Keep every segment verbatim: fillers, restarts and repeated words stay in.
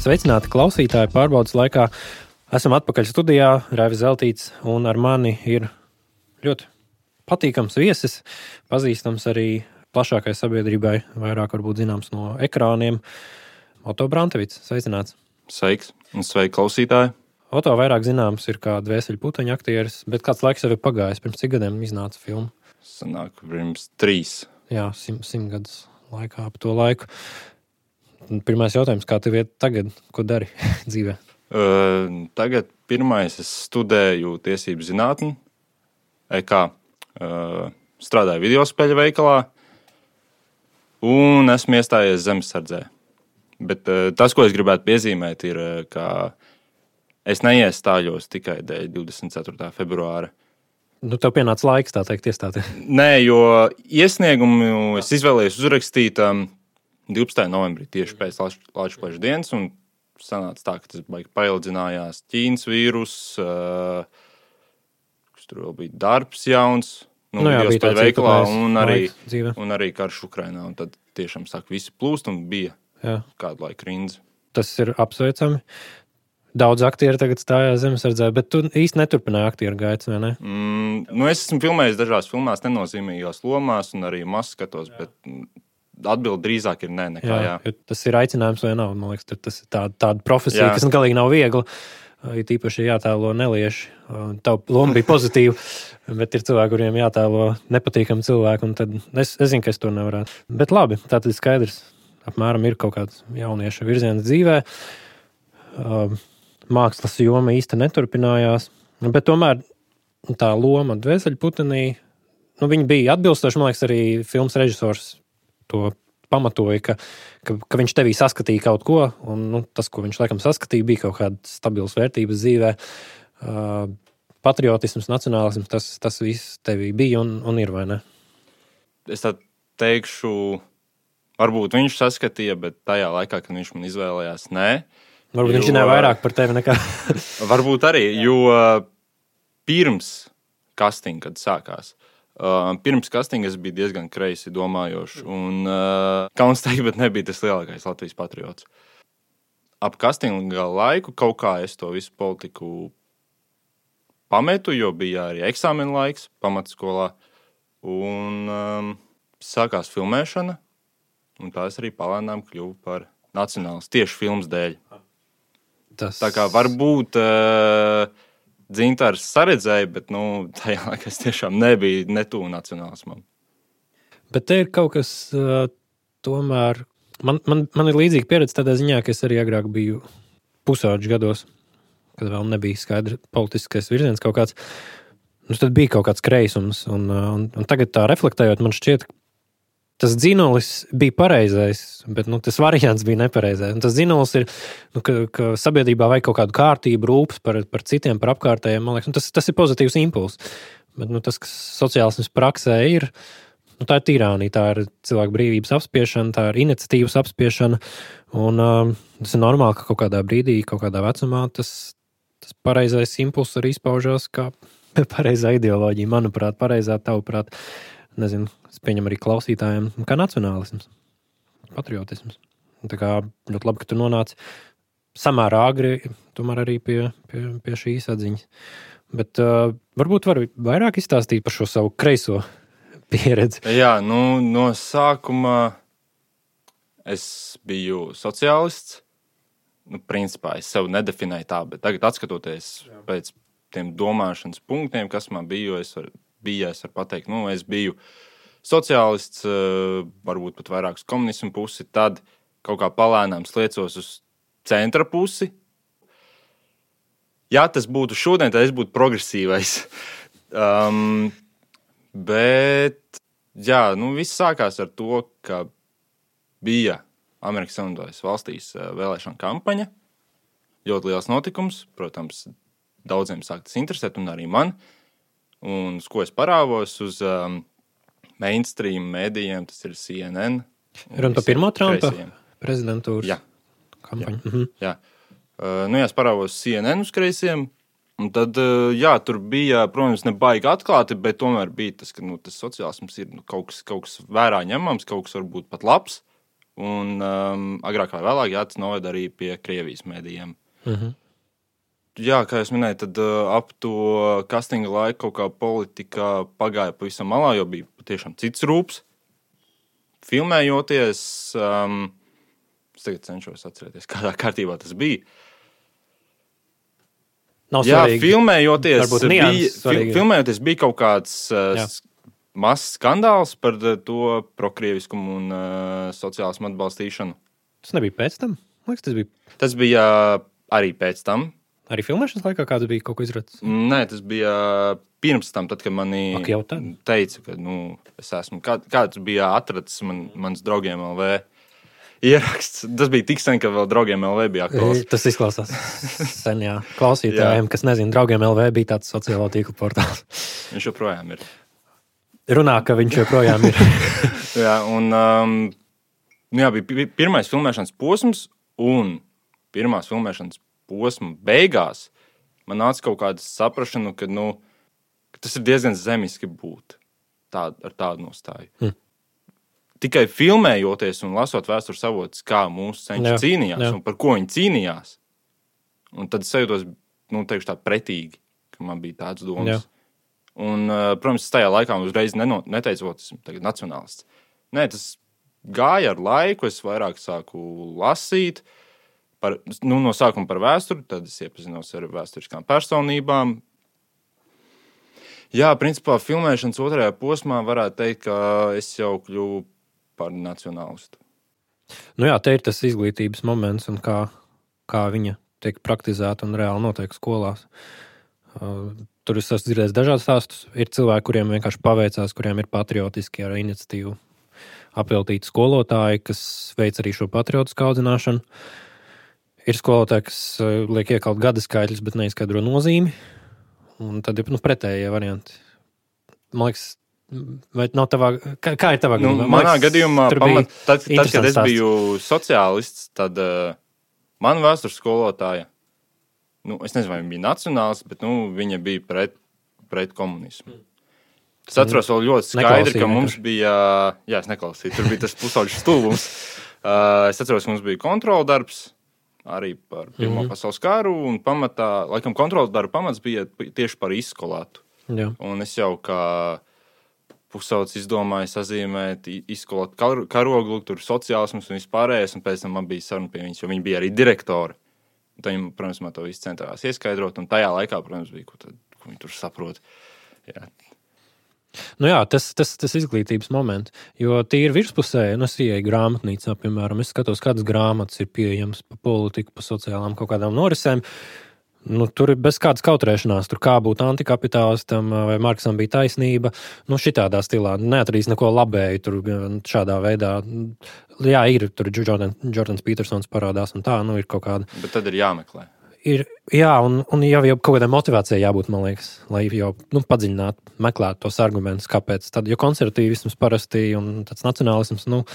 Sveicināti klausītāji pārbaudas laikā. Esam atpakaļ studijā, Raivis Zeltīts, un ar mani ir ļoti patīkams viesis, pazīstams arī plašākai sabiedrībai, vairāk varbūt zināms no ekrāniem. Oto Brantevits, sveicināts. Sveiks, un sveiki klausītāji. Oto vairāk zināms ir kā dvēseļu puteņa aktieris, bet kāds laiks jau ir pagājis, pirms cik gadiem iznāca filma? Sanāk, pirms trīs. Jā, simt, simt gadus laikā ap to laiku. Pirmais jautājums, kā tev iet tagad, ko dari dzīvē? Uh, tagad pirmais es studēju tiesību zinātni, E K, uh, strādāju videospēļu veikalā un esmu iestājies zemesardzē. Bet uh, tas, ko es gribētu piezīmēt, ir, uh, ka es neiestājos tikai dēļ divdesmit ceturtā februāra. Nu, tev pienāca laiks, tā teikt, iestāties. Nē, jo iesniegumu es izvēlējos uzrakstīt um, divpadsmitajā novembrī, tieši pēc Latvijas dienas, un sanāca tā, ka tas baigi paildzinājās Ķīnas vīrus, uh, kas tur vēl bija darbs jauns, nu, Nu jā, bija tāds veikalā, ietekmējis un arī, laiks dzīvē. un arī karš Ukrainā, un tad tiešām sāk visi plūst, un bija Jā. kādu laiku rindze. Tas ir apsveicami. Daudz aktieri tagad stājās zemesardzē, bet tu īsti neturpināji aktieru gaitas, vai ne? Mm, nu, es esmu filmējis dažās filmās nenozīmīgās lomās, un arī maz skatos, bet atbildi drīzāk ir nē, nekā jā. jā. Tas ir aicinājums vai nav, man liekas, tas ir tāda, tāda profesija, Jā. kas galīgi nav viegla. Ir īpaši jātēlo nelieši. Tava loma bija pozitīva, bet ir cilvēki, kuriem jātēlo nepatīkami cilvēki, un tad es, es zinu, ka es to nevarētu. Bet labi, tātad skaidrs, apmēram ir kaut kāds jaunieša virziens dzīvē. Mākslas joma īsti neturpinājās, bet tomēr tā loma dvēseļu putenī, nu, viņa bija atbilstoša, man liekas, arī filmas režisors to pamatoja, ka, ka, ka viņš tevī saskatīja kaut ko, un nu, tas, ko viņš laikam saskatīja, bija kaut kādas stabilas vērtības dzīvē. Uh, patriotisms, nacionālisms, tas, tas viss tevī bija un, un ir, vai ne? Es tā teikšu, varbūt viņš saskatīja, bet tajā laikā, kad viņš man izvēlējās, nē. Varbūt viņš zināja vairāk par tevi nekā... Varbūt arī, jo pirms castinga, kad sākās, Uh, pirms castinga es biju diezgan kreisi domājošs, un uh, kauns teikt, bet nebija tas lielākais Latvijas patriots. Ap castinga laiku kaut kā es to visu politiku pametu, jo bija arī eksāmena laiks pamatskolā, un um, sākās filmēšana, un tā es arī palēnām kļuvu par nacionālis tieši filmas dēļ. Tas... Tā kā varbūt... Uh, Dzintars saredzēja, bet nu, tajā laikā es tiešām nebija netuvu nacionālismam. Bet te ir kaut kas uh, tomēr... Man, man, man ir līdzīga pieredze tādā ziņā, ka es arī agrāk biju pusauģu gados, kad vēl nebija skaidrs politiskais virziens kaut kāds. Nu, tad bija kaut kāds kreisums, un, un, un tagad tā reflektējot, man šķiet, tas dzinolis bija pareizais, bet nu, tas variants bija nepareizais. Un tas dzinolis ir, nu, ka, ka sabiedrībā vajag kaut kādu kārtību, rūpes par, par citiem, par apkārtējiem. Man liekas, nu, tas, tas ir pozitīvs impulss. Bet nu, tas, kas sociālisms praksē ir, nu, tā ir tirānija, tā ir cilvēku brīvības apspiešana, tā ir iniciatīvas apspiešana. Un um, tas ir normāli, ka kaut kādā brīdī, kaut kādā vecumā tas, tas pareizais impulss arī izpaužās kā pareizā ideoloģija. Manuprāt, pareizā tavuprāt. Nezinu, es pieņemu arī klausītājiem, kā nacionālisms, patriotisms. Tā kā ļoti labi, ka tu nonāci samērā agri, tomēr arī pie, pie, pie šīs atziņas. Bet uh, varbūt var vairāk izstāstīt par šo savu kreiso pieredzi. Jā, nu, no sākuma es biju sociālists. Nu, principā es sev nedefinēju tā, bet tagad atskatoties Jā. Pēc tiem domāšanas punktiem, kas man bija, jo es varu bija, es varu pateikt, nu, es biju sociālists, varbūt pat vairāk uz komunismu pusi, tad kaut kā palēnām sliecos uz centra pusi. Ja tas būtu šodien, tad es būtu progresīvais. Um, bet, jā, nu, viss sākās ar to, ka bija Amerikas Savienotajās valstīs vēlēšana kampaņa, ļoti liels notikums, protams, daudziem sāk tas interesēt, un arī man. Un uz ko es parāvos uz um, mainstream mēdījiem, tas ir C N N. Runa par pirmo Trumpa prezidentūras jā. kampaņu. Jā. Mhm. Jā. Uh, nu, jā, es parāvos C N N uz kreisiem, un tad, uh, jā, tur bija, protams, ne baigi atklāti, bet tomēr bija tas, ka nu, tas sociālisms ir nu, kaut kas, kaut kas vērā ņemams, kaut kas varbūt pat labs, un um, agrāk vai vēlāk, jā, tas noved arī pie Krievijas mēdījiem. Mhm. Jā, kā jūs minējāt, tad uh, ap to kastinga laiku kaut kā politika pagāja pavisam malā, jo bija patiešām cits rūps. Filmējoties, um, es tagad cenšos atcerēties, kādā kārtībā tas bija. Nav Jā, svarīgi. filmējoties, Varbūt bija, nianses fi, svarīgi. filmējoties bija kaut kāds uh, Jā. mazs skandāls par uh, to prokrieviskumu un uh, sociālismu atbalstīšanu. Tas nebija pēc tam? Liekas, tas bija Tas bija uh, arī pēc tam. arī filmēšanas laikā, kāds bija kaut ko izrads. Nē, tas bija pirms tam, tad, kad manī Ak, jau tad? teica, ka nu, es esmu, kā, kāds bija atrads man, mans draugiem L V ieraksts. Tas bija tik sen, ka vēl draugiem L V bija aktuāls. Tas izklausās sen, jā. Klausītājiem, kas nezina, draugiem L V bija tāds sociālo tīklu portāls. Viņš joprojām ir. Runā, ka viņš joprojām ir. Jā, un um, nu, jā, bija pi- pirmais filmēšanas posms, un pirmās filmēšanas posma beigās man nāca kaut kāda saprašana, ka, nu, ka tas ir diezgan zemiski būt tād, ar tādu nostāju. Hm. Tikai filmējoties un lasot vēstures avotus, kā mūsu senči Jā, cīnījās jā. un par ko viņi cīnījās. Un tad es sajūtos, nu, teikšu tā pretīgi, ka man bija tāds domas. Jā. Un, uh, protams, tajā laikā uzreiz neno, neteicu, ka esmu tagad nacionālists. Nē, tas gāja ar laiku, es vairāk sāku lasīt, par, nu, no sākuma par vēsturi, tad es iepazinos ar vēsturiskām personībām. Jā, principā filmēšanas otrajā posmā varētu teikt, ka es jau kļuvu par nacionālistu. Nu jā, te ir tas izglītības moments un kā, kā viņa tiek praktizēta un reāli notiek skolās. Uh, tur es esmu dzirdējis dažādas stāstus. Ir cilvēki, kuriem vienkārši paveicās, kuriem ir patriotiski ar iniciatīvu apveltīti skolotāji, kas veic arī šo patriotisku audzināšanu. Ir skolotāji, kas uh, liek iekalt gada skaitļus, bet neizskaidro nozīmi. Un tad ir nu, pretējie varianti. Man liekas, vai nav tavā, kā, kā ir tavā Nu, gadījumā? manā liekas, gadījumā, tur bija pamat, tad, tad, kad interesants es stāsts. biju sociālists, tad uh, man vēstures skolotāja, nu, es nezinu, vai viņa bija nacionālists, bet nu, viņa bija pret, pret komunismu. Es atceros vēl ļoti skaidri, Neklausīju ka mums vienkārši. bija, jā, es neklausīju, tur bija tas pusauģis stulbums. Uh, es atceros, ka mums bija kontrola darbs, arī par Pirmo Mhm. pasaules karu, un pamatā, laikam kontrola darba pamats bija tieši par izskolātu. Jā. Un es jau kā pusaudzis izdomāju sazīmēt, i- izskolāt kar- karoglu, tur sociālismus un vispārējais, un pēc tam man bija saruna pie viņas, jo viņi bija arī direktori. Un tad viņi, protams, man to visu centās ieskaidrot, un tajā laikā, protams, bija, ko, tad, ko viņi tur saprot. Jā. Nu jā, tas, tas, tas izglītības moments, jo tīri virspusē, nu es ieeju grāmatnīcā, piemēram, es skatos, kādas grāmatas ir pieejamas pa politiku, pa sociālām kaut kādām norisēm. Nu, tur ir bez kādas kautrēšanās, tur kā būt antikapitālistam, vai Marksam bija taisnība. Nu, šitādā stilā neatradīs neko labēju tur šādā veidā. Jā, ir, tur Jordan, Jordans Petersons parādās un tā, nu ir kaut kāda. Bet tad ir jāmeklē. Ir, jā, un, un jau, jau kaut kādai motivācijai jābūt, man liekas, lai jau nu, padziļinātu, meklētu tos argumentus, kāpēc. Tad, jo konservatīvisms parasti un tāds nacionālisms, nu,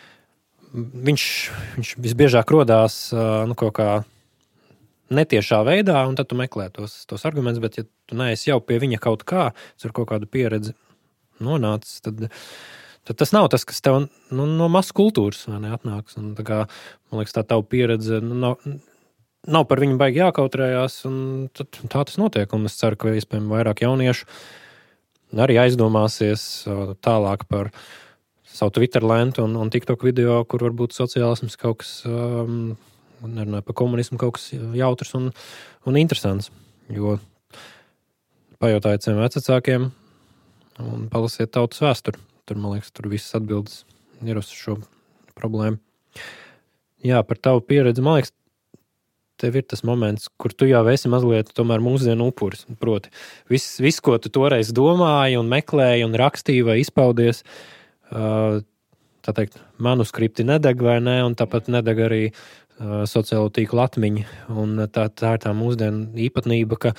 viņš, viņš visbiežāk rodās nu, kaut kā netiešā veidā, un tad tu meklē tos, tos argumentus, bet ja tu neesi jau pie viņa kaut kā, ar kaut kādu pieredzi nonācis, tad, tad tas nav tas, kas tev nu, no masas kultūras vai ne, atnāks. Un, tā kā, man liekas, tā tava pieredze nu, nav, nav par viņu baigi jākautrējās, un tad tā tas notiek. Un es ceru, ka iespējami vairāk jauniešu arī aizdomāsies tālāk par savu Twitter lentu un, un TikTok video, kur varbūt sociālisms kaut kas, um, nerunāju par komunismu, kaut kas jautrs un, un interesants. Jo pajautājiet saviem vecākiem un palasiet tautas vēsturi. Tur, man liekas, tur visas atbildes ir uz šo problēmu. Jā, par tavu pieredzi, man liekas, tev ir tas moments, kur tu jau esi mazliet tomēr mūsdienu upuris. Proti, viss, viss, ko tu toreiz domāji un meklēji un rakstīji vai izpaudies, tā teikt, manuskripti nedeg vai ne, un tāpat nedeg arī sociālo tīklu atmiņa. Un tā, tā ir tā mūsdienu īpatnība, ka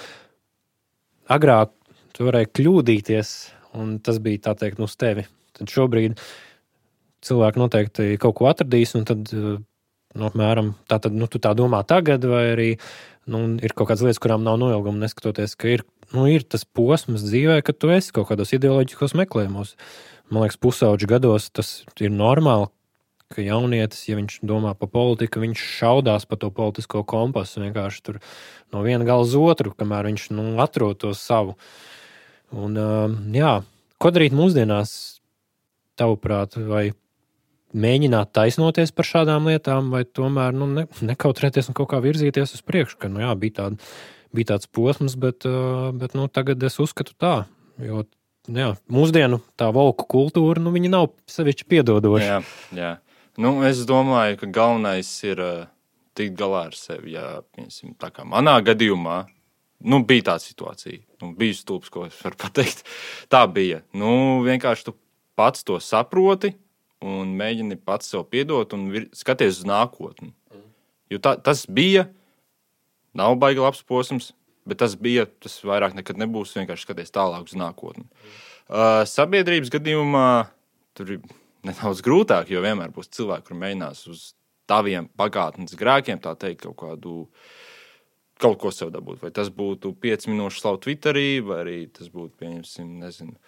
agrāk tu varēji kļūdīties, un tas bija, tā teikt, uz tevi. Tad šobrīd cilvēki noteikti kaut ko atradīs, un tad, nu, apmēram, tā tad, nu, tu tā domā tagad, vai arī, nu, ir kaut kādas lietas, kurām nav noilguma, neskatoties, ka ir, nu, ir tas posms dzīvē, ka tu esi kaut kādos ideoloģiskos meklējumos. Man liekas, pusauģu gados tas ir normāli, ka jaunietis, ja viņš domā par politiku, viņš šaudās pa to politisko kompasu, vienkārši tur no viena gala uz otru, kamēr viņš nu, atrod to savu. Un, jā, ko darīt mūsdienās, tavuprāt, vai mēģināt taisnoties par šādām lietām, vai tomēr nu, ne, nekautrēties un kaut kā virzīties uz priekšu, ka nu, jā, bija, tād, bija tāds posms, bet, bet nu, tagad es uzskatu tā, jo jā, mūsdienu tā volku kultūra, nu, viņa nav sevišķi piedodoša. Jā, jā. Nu, es domāju, ka galvenais ir uh, tikt galā ar sevi. Jā, piemēram, tā kā manā gadījumā, nu, bija tāda situācija. Nu, bija stulbs, ko es varu pateikt. Tā bija. Nu, vienkārši tu pats to saproti un mēģini pats sev piedot un vir, skaties uz nākotni. Jo tā, tas bija, nav baigi labs posms, bet tas bija, tas vairāk nekad nebūs, vienkārši skaties tālāk uz nākotni. Uh, sabiedrības gadījumā tur ir nedaudz grūtāk, jo vienmēr būs cilvēki, kur mēģinās uz taviem pagātnes grēkiem, tā teikt, kaut kādu, kaut ko sev dabūt. Vai tas būtu pieci minūšu slavu Twitterī, vai arī tas būtu, pieņemsim, nezinu.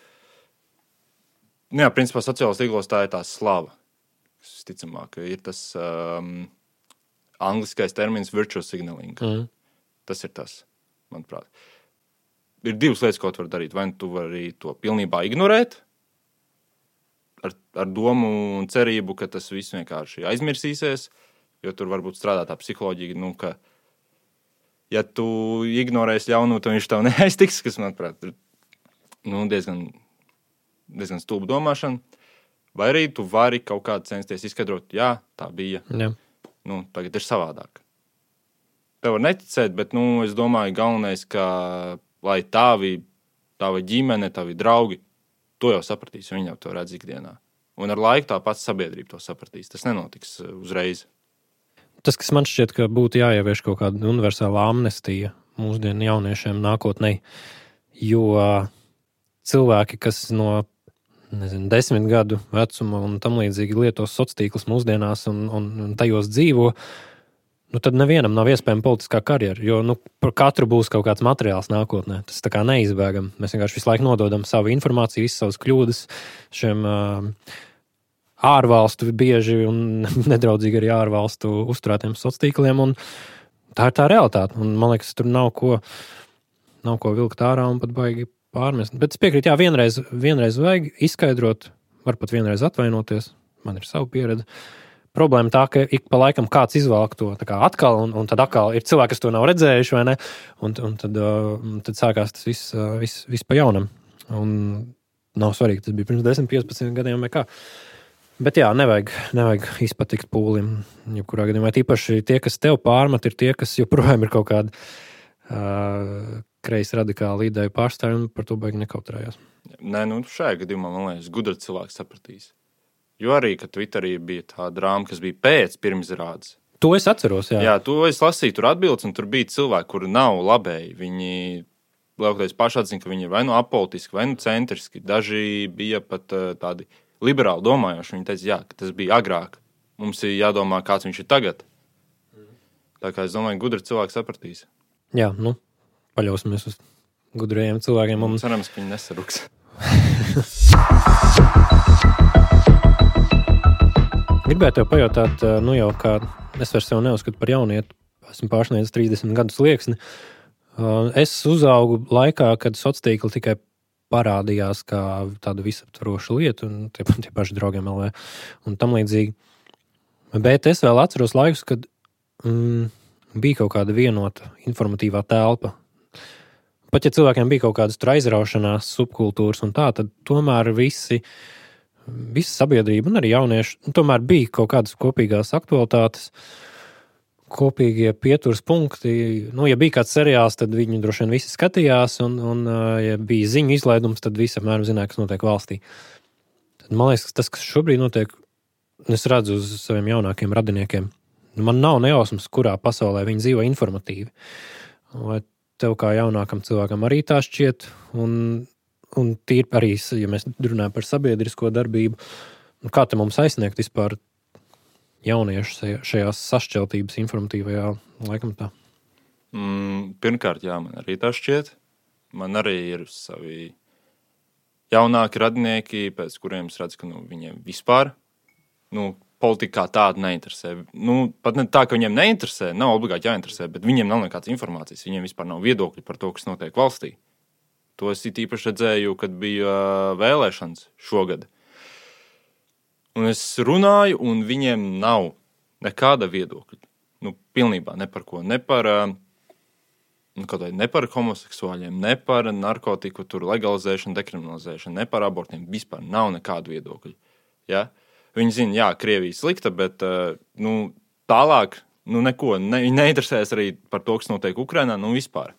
Nu jā, principā sociālās tīklos tā ir tā slava. Visticamāk, ir tas um, angliskais termins virtual signaling. Mm. Tas ir tas, manuprāt. Ir divas lietas, ko tu vari darīt. Vai tu vari to pilnībā ignorēt ar, ar domu un cerību, ka tas viss vienkārši aizmirsīsies, jo tur varbūt strādā tā psiholoģija, nu, ka ja tu ignorēsi ļaunu, tad viņš tev neaiztiks, kas, manuprāt, ir nu, diezgan... diezgan stulba domāšana, vai arī tu vari kaut kā censties izskaidrot, jā, tā bija, jā. Nu, tagad ir savādāk. Tev var neticēt, bet, nu, es domāju, galvenais, ka, lai tavi, tavi ģimene, tavi draugi, to jau sapratīs, jo viņi jau to redz ikdienā. Un ar laiku tā pats sabiedrība to sapratīs. Tas nenotiks uzreiz. Tas, kas man šķiet, ka būtu jāievieš kaut kāda universāla amnestija mūsdienu jauniešiem nākotnē, jo cilvēki, kas no nezinu, desmit gadu vecuma un tam līdzīgi lietos sociālos tīklus mūsdienās un, un, un tajos dzīvo, nu tad nevienam nav iespējama politiskā karjera, jo nu, par katru būs kaut kāds materiāls nākotnē. Tas tā kā neizbēgam. Mēs vienkārši visu laiku nododam savu informāciju, visas savas kļūdas šiem uh, ārvalstu bieži un nedraudzīgi arī ārvalstu uzturētiem sociālos tīkliem, un tā ir tā realitāte. Un man liekas, tur nav ko, nav ko vilkt ārā un pat baigi pārmest. Bet es piekrītu, jā, vienreiz, vienreiz vajag izskaidrot, var pat vienreiz atvainoties, man ir sava pieredze. Problēma tā, ka ik pa laikam kāds izvēlk to tā kā atkal, un, un tad atkal ir cilvēki, kas to nav redzējuši, vai ne? Un, un tad, uh, tad sākās tas viss, uh, viss, viss pa jaunam. Un nav svarīgi, tas bija pirms desmit, piecpadsmit gadiem vai kā. Bet jā, nevajag, nevajag izpatikt pūlim, jebkurā gadījumā. Tīpaši tie, kas tev pārmet, ir tie, kas joprojām ir kaut kādi uh, kreisi radikāli ideju pārstāvji un par to baigi nekautrējās. Nē, nu šajā gadījumā, man liekas, gudri cilvēks sapratīs. Jo arī, ka Twitterī bija tā drāma, kas bija pēc pirmizrādes. To es atceros, jā. Jā, to es lasīju, tur atbildes, un tur bija cilvēki, kuri nav labēji. Viņi lielākoties paši atzina, ka viņi ir vai nu apolitiski, vai nu centriski. Daži bija pat uh, tādi liberāli domājoši. Viņi teica, jā, ka tas bija agrāk. Mums ir jādomā, kāds viņš ir tagad. Tā kā es domāju, gudri cilvēks sapratīs. Jā, nu. Paļausimies uz gudrējiem cilvēkiem. Un... cerams, ka viņi nesaruks. Gribētu tev pajautāt, nu jau kā es vairs sev neuzskatu par jaunieti, esmu pārsniedzis trīsdesmit gadus slieksni. Es uzaugu laikā, kad sociālie tīkli tikai parādījās kā tāda visaptvaroša lieta, un tie, tie paši draugiem L V un tam līdzīgi. Bet es vēl atceros laikus, kad mm, bija kaut kāda vienota informatīvā telpa. Pat ja cilvēkiem bija kaut kādas aizraušanās, subkultūras un tā, tad tomēr visi, visa sabiedrība un arī jaunieši, tomēr bija kaut kādas kopīgās aktualitātes, kopīgie pieturas punkti. Nu, ja bija kāds seriāls, tad viņi droši vien visi skatījās, un, un ja bija ziņu izlaidums, tad visi apmēram zināja, kas notiek valstī. Tad man liekas, tas, kas šobrīd notiek, es redzu uz saviem jaunākiem radiniekiem, man nav nejausmas, kurā pasaulē viņi dzīvo informatīvi. Vai tev kā jaunākam cilvēkam arī tā šķiet, un, un tīri arī, ja mēs runājam par sabiedrisko darbību, kā te mums aizsniegt vispār jauniešu šajās sašķeltības informatīvajā laikmatā? Mm, pirmkārt, jā, man arī tā šķiet. Man arī ir savi jaunāki radinieki, pēc kuriem es redzu, ka nu, viņiem vispār, nu, politika tāda neinteresē. Nu, pat ne tā, ka viņiem neinteresē, nav obligāti jāinteresē, bet viņiem nav nekādas informācijas, viņiem vispār nav viedokļi par to, kas notiek valstī. To es īpaši redzēju, kad bija vēlēšanas šogad. Un es runāju, un viņiem nav nekāda viedokļa. Nu, pilnībā ne par ko. Ne par, nu, ne par homoseksuāļiem, ne par narkotiku tur legalizēšanu, dekriminalizēšanu, ne par abortiem. Vispār nav nekādu viedokļu. Ja? Viņi zina, jā, Krievija slikta, bet nu, tālāk nu, neko. Ne, viņi neinteresēs arī par to, kas notiek Ukrainā, nu vispār.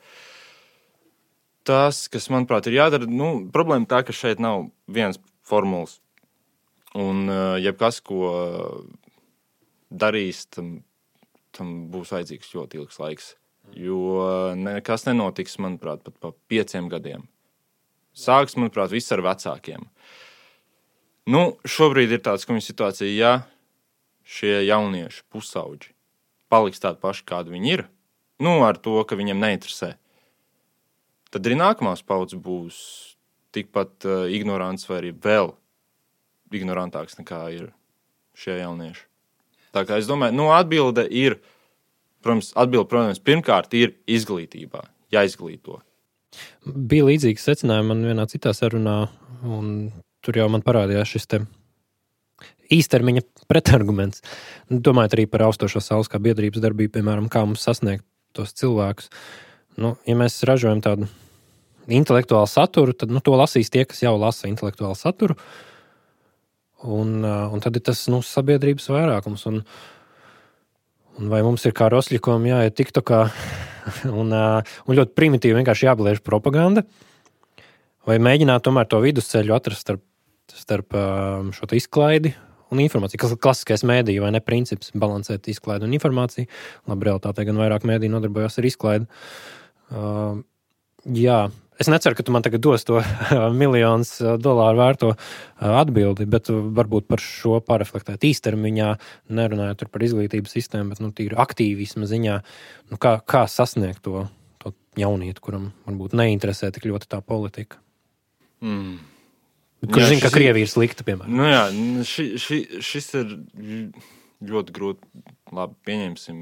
Tas, kas, manuprāt, ir jādara, nu, problēma tā, ka šeit nav vienas formulas. Un jebkas, ko darīs, tam, tam būs vajadzīgs ļoti ilgs laiks. Jo nekas nenotiks, manuprāt, pat pa pieciem gadiem. Sāks, manuprāt, viss ar vecākiem. Nu, šobrīd ir tāds, ka viņa situācija, ja šie jaunieši pusauģi paliks tādi paši, kādi viņi ir, nu, ar to, ka viņiem neinteresē, tad arī nākamās paudzes būs tikpat uh, ignorants vai arī vēl ignorantāks nekā ir šie jaunieši. Tā kā es domāju, nu, atbilde ir, protams, atbilde, protams, pirmkārt ir izglītībā, jāizglīto. Bija līdzīgs secinājumi man vienā citā sarunā, un tur jau man parādījās šis te īstermiņa pretarguments. Domājot arī par austošo saules kā biedrības darbību, piemēram, kā mums sasniegt tos cilvēkus. Nu, ja mēs ražojam tādu intelektuālu saturu, tad nu, to lasīs tie, kas jau lasa intelektuālu saturu. Un, un tad ir tas nu, sabiedrības vairākums. Un, un vai mums ir kā Rosļikom jāiet tiktokā un, un ļoti primitīvi vienkārši jābliež propaganda, vai mēģināt tomēr to vidusceļu atrast starp, starp šo izklaidi un informāciju. Klasiskais mēdīju vai ne princips balansēt izklaidi un informāciju. Labi, realitātē gan vairāk mēdīju nodarbojās ar izklaidi. Uh, jā, es neceru, ka tu man tagad dos to miljonus dolāru vērto atbildi, bet varbūt par šo pārreflektēt īstermiņā, nerunājot tur par izglītības sistēmu, bet nu, tīri aktīvisma ziņā, nu, kā, kā sasniegt to, to jaunieti, kuram varbūt neinteresē tik ļoti tā politika. Mm. Kurš zina, ka Krievija ir slikta, piemēram? Nu jā, ši, ši, šis ir ļoti grūti. Labi, pieņemsim.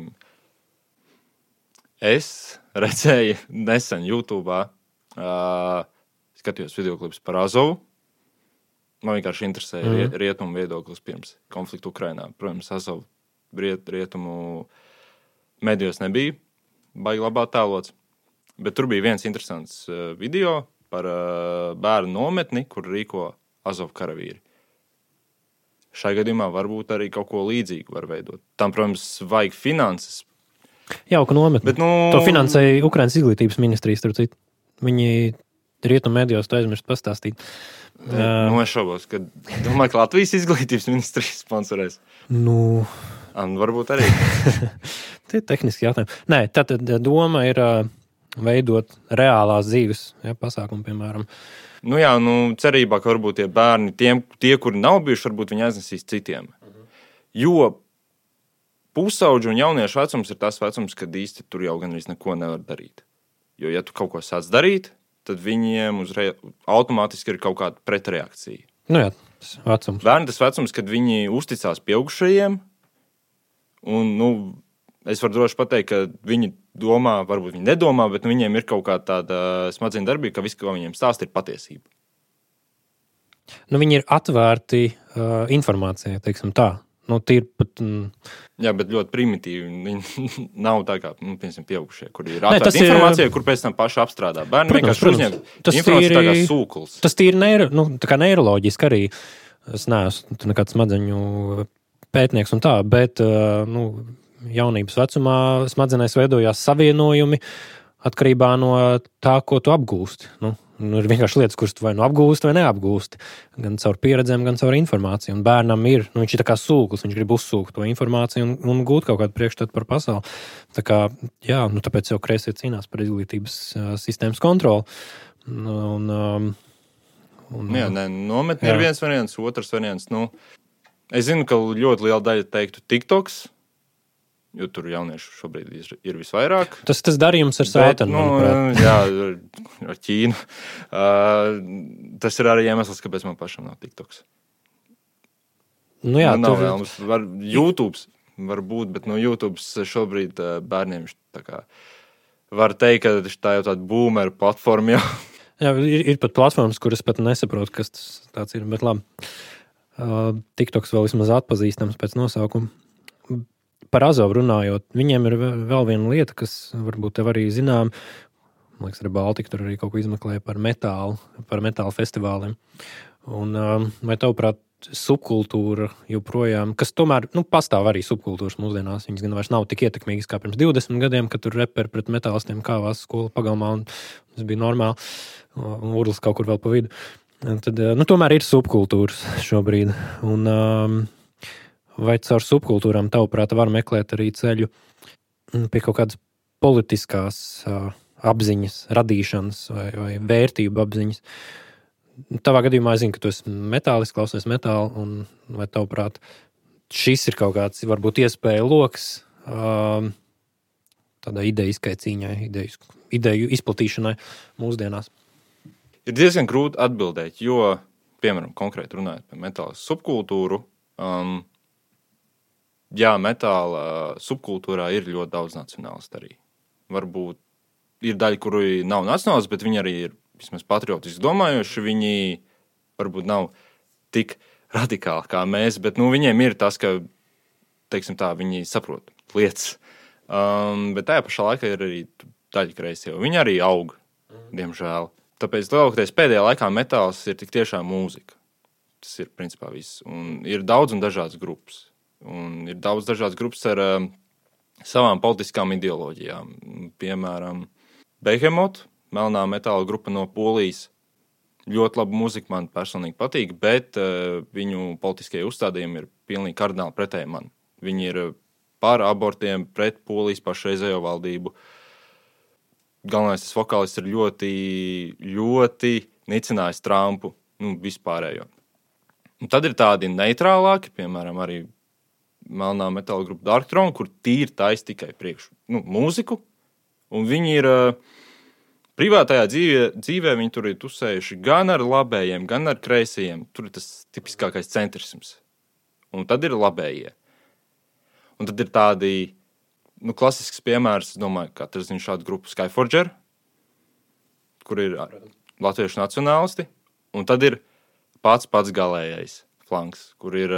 Es redzēju nesen YouTube'ā, uh, skatījos videoklipus par Azovu. Man vienkārši interesēja mm. riet, rietumu viedoklis pirms konflikta Ukrainā. Protams, Azovu riet, rietumu medijos nebija baigi labā tēlots. Bet tur bija viens interesants uh, video par uh, bērnu nometni, kur rīko Azovu karavīri. Šai gadījumā varbūt arī kaut ko līdzīgu var veidot. Tam, protams, vajag finanses. Jauka nometni. Bet, nu... To finansēja Ukrainas izglītības ministrijas, starp citu. Viņi rietumu medijos to aizmirst pastāstīt. Nu, es šaubos, ka domāju, ka Latvijas izglītības ministrijas sponsorēs. Nu... Un varbūt arī. Tie ir tehniski jautājumi. Nē, tātad doma ir veidot reālās dzīves ja, pasākumu, piemēram. Nu jā, nu cerībā, ka varbūt tie bērni, tiem, tie, kuri nav bijuši, varbūt viņi aiznesīs citiem. Mhm. Jo pusauģu un jauniešu vecums ir tas vecums, kad īsti tur jau gan arī neko nevar darīt. Jo ja tu kaut ko sāc darīt, tad viņiem uzreiz automātiski ir kaut kāda pretreakcija. Nu jā, tas vecums. Bērni tas vecums, kad viņi uzticās pieaugušajiem, un, nu, es varu droši pateikt, ka viņi domā, varbūt viņi nedomā, bet nu, viņiem ir kaut kā tāda smadzeņu darbība, ka viss, ko viņiem stāst, ir patiesība. Nu, viņi ir atvērti uh, informācijai, teiksim tā. Nu, tīri pat... Mm. Jā, bet ļoti primitīvi. Viņi nav tā kā, nu, piemēram, pieaugušie, kur ir atvērta informācija, ir... kur pēc tam paši apstrādā. Bērni vienkārši uzņem informāciju tā kā sūklis. Tas tīri neiro, nu, tā kā neiroloģiski arī. Es neesmu nekāds smadzeņu pētnieks un tā, bet, uh, nu, jaunības vecumā smadzenēs veidojās savienojumi atkarībā no tā, ko tu apgūsti. Nu, nu, ir vienkārši lietas, kuras tu vai nu apgūsti vai neapgūsti. Gan caur pieredzēm, gan caur informāciju. Un bērnam ir, nu, viņš ir tā kā sūklis, viņš grib uzsūkt to informāciju un, un gūt kaut kādu priekšstatu par pasauli. Tā kā, jā, nu, tāpēc jau kreisie cīnās par izglītības uh, sistēmas kontroli. Un, um, un, jā, ne, nometni ir viens variants, otrs variants. Nu, es zinu, ka ļoti liela daļa teiktu TikToks, jo tur jauniešu šobrīd ir visvairāk. Tas tas darījums ar sātanu, nu, manuprāt. Jā, ar Ķīnu. Uh, tas ir arī iemesls, kāpēc man pašam nav TikToks. Nu, jā, nu, nav tur... vēlams. Var, YouTube var būt, bet no YouTube šobrīd bērniem tā kā var teikt, ka tā jau tāda boomer platforma jau. Jā, ir, ir pat platformas, kuras pat nesaprot, kas tas tāds ir, bet labi. Uh, TikToks vēl vismaz atpazīstams pēc nosaukuma. Par Azovu runājot, viņiem ir vēl viena lieta, kas varbūt tev arī zinām. Man liekas, arī Baltika tur arī kaut ko izmeklēja par metālu, par metālu festivāliem. Un um, vai tavuprāt, subkultūra joprojām, kas tomēr, nu, pastāv arī subkultūras mūsdienās, viņas gan vairs nav tik ietekmīgas kā pirms divdesmit gadiem, kad tur reperi pret metālistiem kāvās skolu pagalmā, un tas bija normāli, un urlis kaut kur vēl pa vidu. Un tad, nu, tomēr ir subkultūras šobrīd, un um, vai caur subkultūrām tavuprāt var meklēt arī ceļu pie kaut kādas politiskās uh, apziņas, radīšanas vai, vai vērtību apziņas? Tavā gadījumā es zinu, ka tu esi metālists, klausies metālu, un vai tavuprāt šis ir kaut kāds, varbūt iespēja loks um, tādai idejiskai cīņai, ideju, ideju izplatīšanai mūsdienās? Ir diezgan grūti atbildēt, jo, piemēram, konkrēti runājot par metāla subkultūru, um, jā, metāla subkultūrā ir ļoti daudz nacionālistu arī. Varbūt ir daļa, kuri nav nacionālisti, bet viņi arī ir vismaz patriotiski domājoši, viņi varbūt nav tik radikāli kā mēs, bet nu, viņiem ir tas, ka, teiksim tā, viņi saprot lietas. Um, bet tajā pašā laikā ir arī daļa kreisi, jo viņi arī aug, diemžēl. Tāpēc lielākoties pēdējā laikā metāls ir tik tiešām mūzika. Tas ir principā viss. Un ir daudz un dažādas grupas. Un ir daudz dažādas grupas ar um, savām politiskām ideoloģijām. Piemēram, Behemoth, melnā metāla grupa no Polijas. Ļoti laba mūzika man personīgi patīk, bet uh, viņu politiskie uzstādījumi ir pilnīgi kardināli pretēji man. Viņi ir par abortiem, pret Polijas pašreizējo valdību. Galvenais tas vokālists ir ļoti, ļoti nicinājis Trumpu, nu, vispārējo. Un tad ir tādi neitrālāki, piemēram, arī melnā metāla grupa Dark Throne, kur tīri tais tikai priekš nu, mūziku, un viņi ir... Uh, Privātajā dzīvē, dzīvē viņi tur ir tusējuši gan ar labējiem, gan ar kreisajiem. Tur ir tas tipiskākais centrisms. Un tad ir labējie. Un tad ir tādi, nu, klasisks piemērs, es domāju, katrs zina šādu grupu Skyforger, kur ir latviešu nacionālisti. Un tad ir pats pats galējais flanks, kur ir,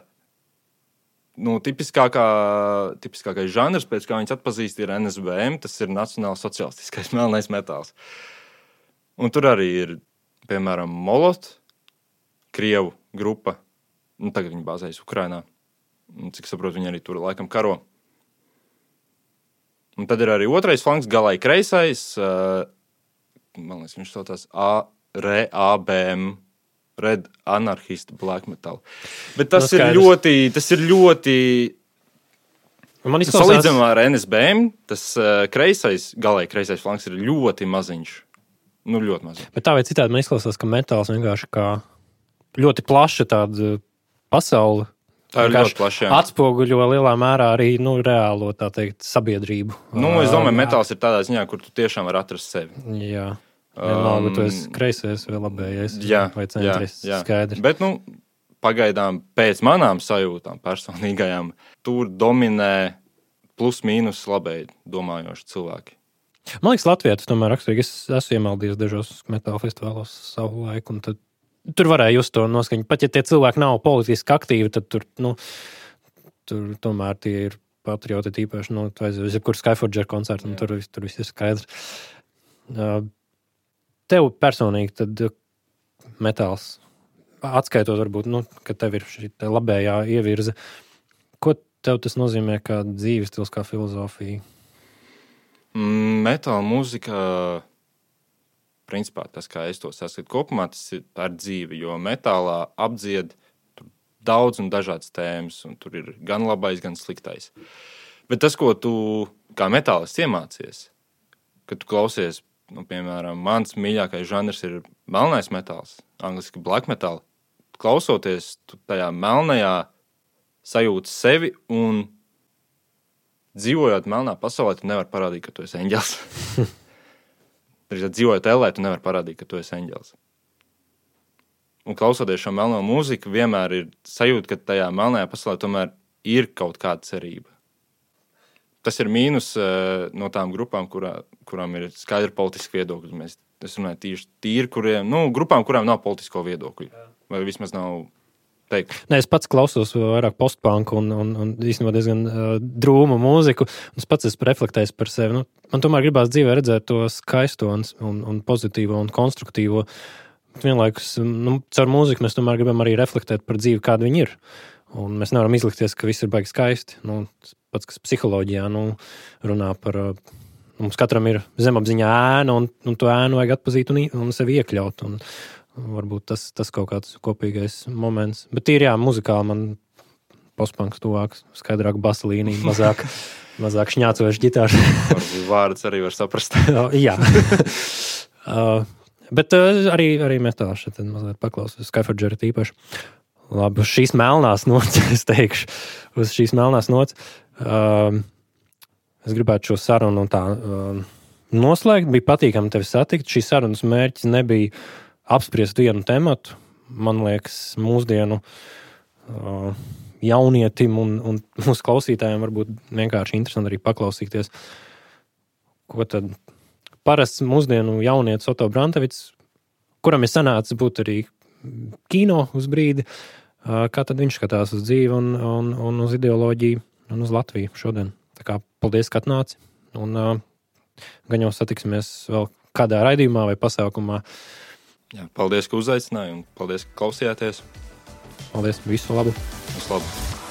nu, tipiskākā, tipiskākais žanrs, pēc kā viņas atpazīst, ir N S B M, tas ir nacionāls socialistiskais melnais metāls. Un tur arī ir, piemēram, Molot, Krievu grupa, nu, tagad viņi bāzējas Ukrainā. Un, cik saprotu, viņi arī tur laikam karo. Un tad ir arī otrais flanks, galai kreisais, uh, man liekas, viņš saucās R A B M, Red Anarchist Black Metal. Bet tas, no, ir, ļoti, tas ir ļoti... Izklausās... Salīdzinājumā ar N S B M, tas uh, kreisais, galai kreisais flanks ir ļoti maziņš. Nu, ļoti maziņš. Bet tā vai citādi man izklausās, ka metāls vienkārši kā ļoti plaša tāda pasaule. Tā ir ļoti plaša, jā. Atspoguļo lielā mērā arī, nu, reālo, tā teikt, sabiedrību. Nu, es domāju, metāls ir tādā ziņā, kur tu tiešām var atrast sevi. Jā. Vienalga, um, tu esi kreisais vai labējais, jā, vai centrists, jā, jā. Skaidrs. Bet, nu, pagaidām pēc manām sajūtām personīgajām, tur dominē plus mīnus labēji domājoši cilvēki. Man liekas, Latvijā tas tomēr raksturīgi. Es esmu iemaldies dažos metāla festivālos savu laiku, un tad tur varēja just to noskaņu. Pat ja tie cilvēki nav politiski aktīvi, tad tur, nu, tur tomēr tie ir patrioti tīpaši, nu, aizies, jebkur Skyforger koncertu, un tur, tur viss ir skaidrs. Uh, Tev personīgi tad metāls, atskaitot varbūt, nu, ka tev ir šī labējā ievirze, ko tev tas nozīmē kā dzīves stils, kā filozofija? Metāla mūzika, principā tas, kā es to saskatu kopumā, tas ir tā ir dzīve, jo metālā apdzied tur daudz un dažādas tēmas, un tur ir gan labais, gan sliktais. Bet tas, ko tu kā metālists iemācies, kad tu klausies, nu, piemēram, mans mīļākais žanrs ir melnais metāls, angliski black metal. Klausoties, tu tajā melnajā sajūti sevi un dzīvojot melnā pasaulē, tu nevar parādīt, ka tu esi eņģels. Dzīvojot ellē, tu nevar parādīt, ka tu esi eņģels. un klausoties šo melno mūziku, vienmēr ir sajūta, ka tajā melnajā pasaulē tomēr ir kaut kāda cerība. Tas ir mīnus uh, no tām grupām, kurā, kurām ir skaidri politiski viedokļi. Mēs, es runāju tīri, tīri kuriem, nu, grupām, kurām nav politisko viedokļu. Vai vismaz nav teikt. Nē, es pats klausos vairāk postpunku un, un, un īstenībā diezgan uh, drūmu mūziku. Es pats esmu reflektējis par sevi. Nu, man tomēr gribās dzīvē redzēt to skaisto un, un, un pozitīvo un konstruktīvo. Vienlaikus, nu, caur mūziku mēs tomēr gribam arī reflektēt par dzīvi, kāda viņi ir. Un mēs nevaram izlikties, ka viss ir baigi skaisti. Nu, pats, kas psiholoģijā nu, runā par... Mums katram ir zemapziņā ēna, un, un to ēnu vajag atpazīt un, un sevi iekļaut. Un varbūt tas, tas kaut kāds kopīgais moments. Bet tīri, jā, muzikāli man postpunks tuvāk, skaidrāk basa līnija, mazāk, mazāk šņācoši ģitārs. Varbūt vārds arī var saprast. Jā. uh, bet uh, arī, arī metāli šeit mazliet paklausos. Skyforger tīpaši. Labi, uz šīs melnās nots, es teikšu, uz šīs melnās nots. Uh, es gribētu šo sarunu tā uh, noslēgt. Bija patīkami tevi satikt. Šī sarunas mērķis nebija apspriest vienu tematu. Man liekas, mūsdienu uh, jaunietim un, un mūsu klausītājiem varbūt vienkārši interesanti arī paklausīties. Ko tad parasts mūsdienu jaunietis Oto Brantevics, kuram ir sanācis būt arī kino uz brīdi, kā tad viņš skatās uz dzīvi un, un, un uz ideoloģiju un uz Latviju šodien. Tā kā paldies, ka atnāci. Un gan jau satiksimies vēl kādā raidījumā vai pasākumā. Jā, paldies, ka uzaicināji un paldies, ka klausījāties. Paldies, visu labu. Visu labu.